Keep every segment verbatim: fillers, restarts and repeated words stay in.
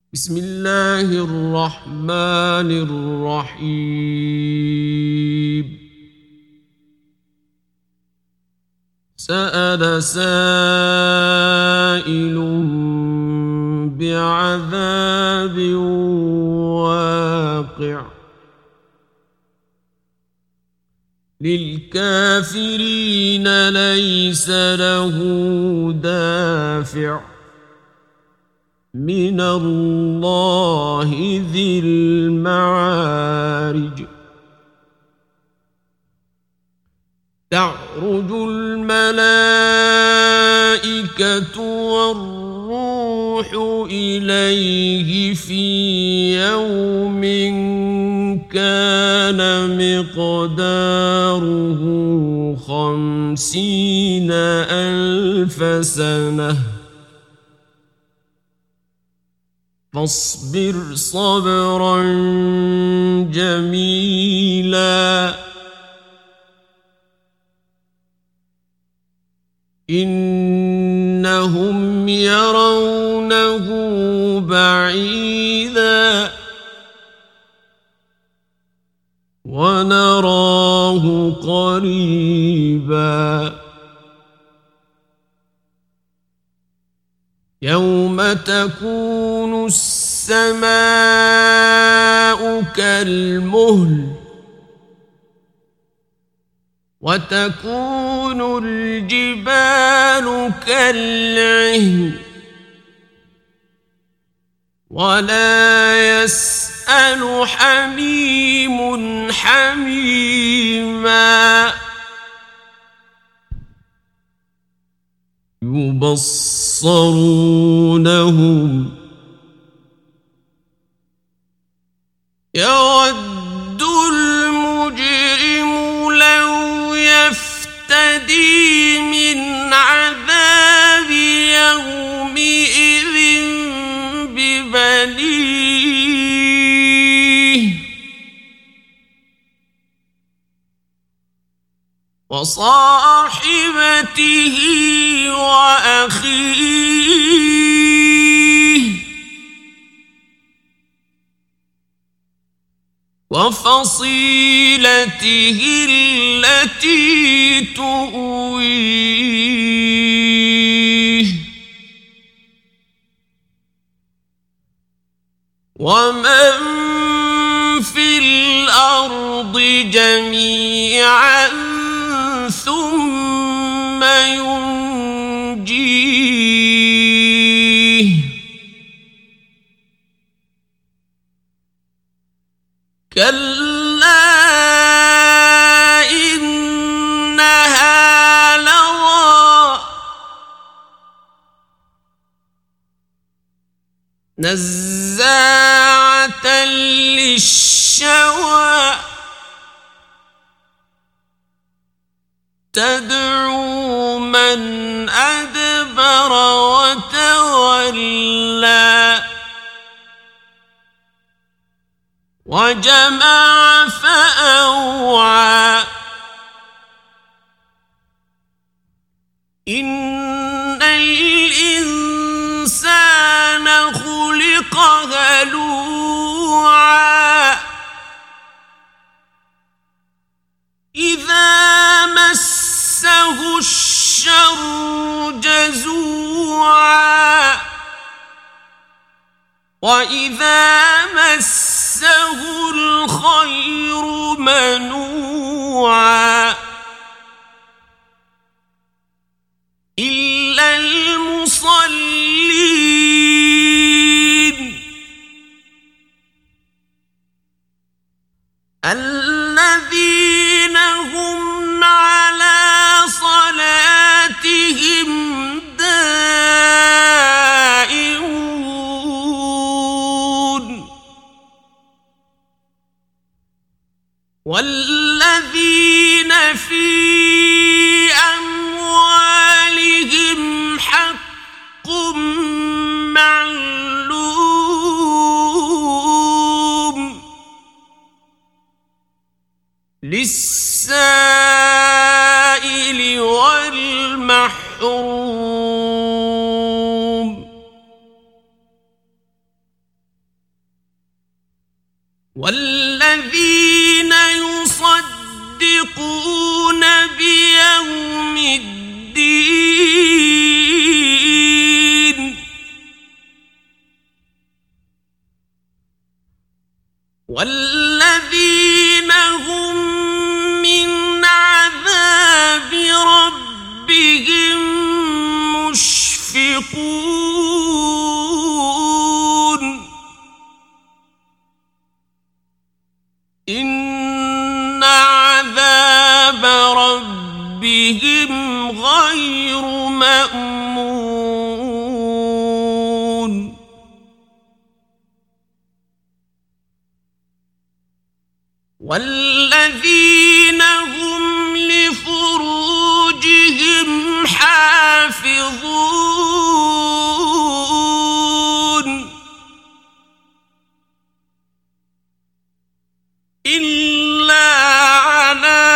بسم الله الرحمن الرحيم. سأل سائل بعذاب واقع للكافرين ليس له دافع من الله ذي المعارج. تعرج الملائكة والروح إليه في يوم كان مقداره خمسين ألف سنة فاصبر صبرا جميلا إنهم يرونه بعيدا ونراه قريبا يوم تكون السماء كالمهل وتكون الجبال كالعهن ولا يسأل حميم حميما يبصرونهم يود المجرم لو يفتدي من عذاب يومئذ ببنيه وصاحبته وأخيه وفصيلته التي تؤويه ومن في الأرض جميعا ثم ينجيه كلا إنها لظى نزاعة للشوى تدعو من أدبر وتولى وجمع فأوعى إن الإنسان خلق هلوعا إذا مسه الشر جزوعا وإذا مسه الخير منوعا إلا المصلين الذين هم على صلاتهم دائمون والذين في أموالهم حق معلوم للسائل والمحروم والذين يصدقون بيوم الدين والذين هم من عذاب ربهم مشفقون إن عذاب ربهم غير مأمون والذين هم لفروجهم حافظون إلا على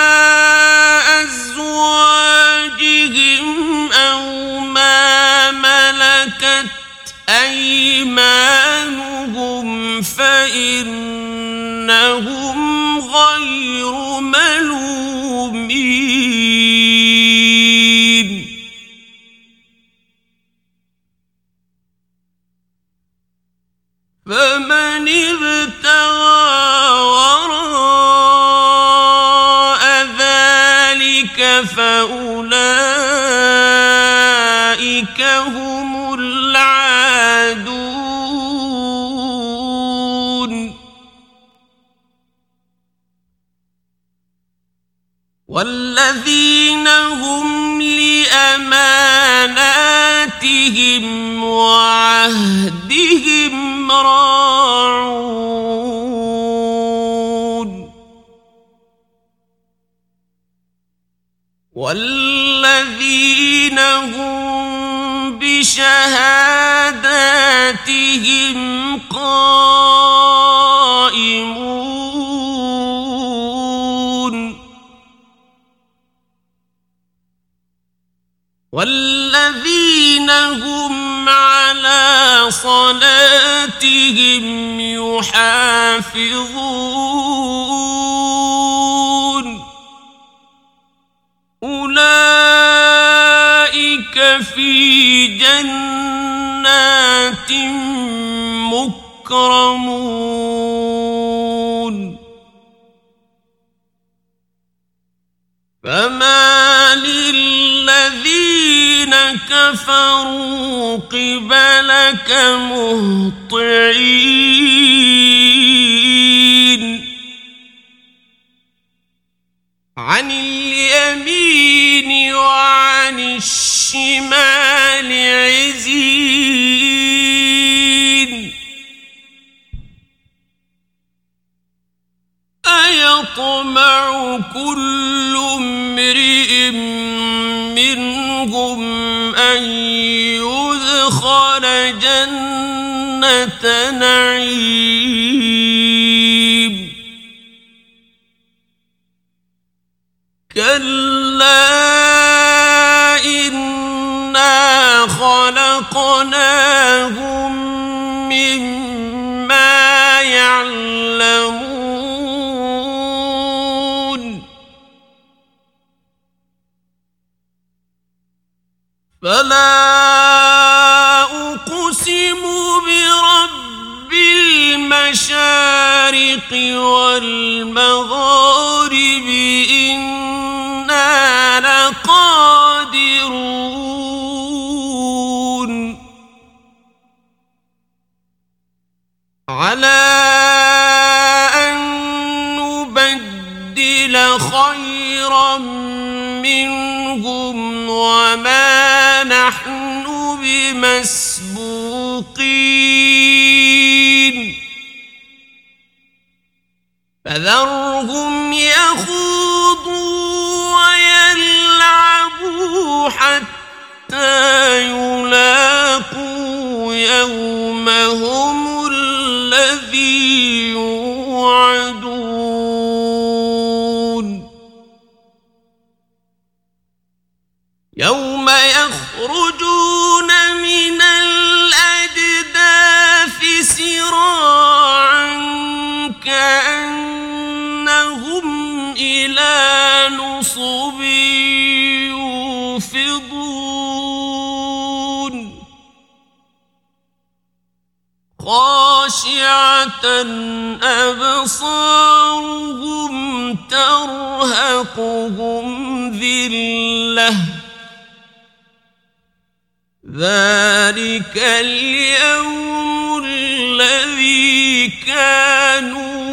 أزواجهم أو ما ملكت أيمانهم فإنهم غير ملومين فمن ابتغى وراء ذلك فأولئك هم العادون والذين هم لأماناتهم وعهدهم راعون والذين هم بشهاداتهم قائمون والذين هم على صلاتهم يحافظون أولئك في جنات مكرمون فما للذين كفروا قبلك مهطعين عن اليمين وعن الشمال عزين أيطمع كل امرئ منهم أن يدخل جنة نعيم كلا إنا خلقناهم مما يعلمون فلا أقسم برب المشارق والمغارب إنا لقادرون على أن نبدل خيرا منهم وما نحن بمسبوقين فذرهم يخوضوا ويلعبوا حتى يلاقوا يومهم الذي يوعدون يوم يخرجون من الأجداث سراعا يكسبون خاشعة أبصارهم ترهقهم ذلة ذلك اليوم الذي كانوا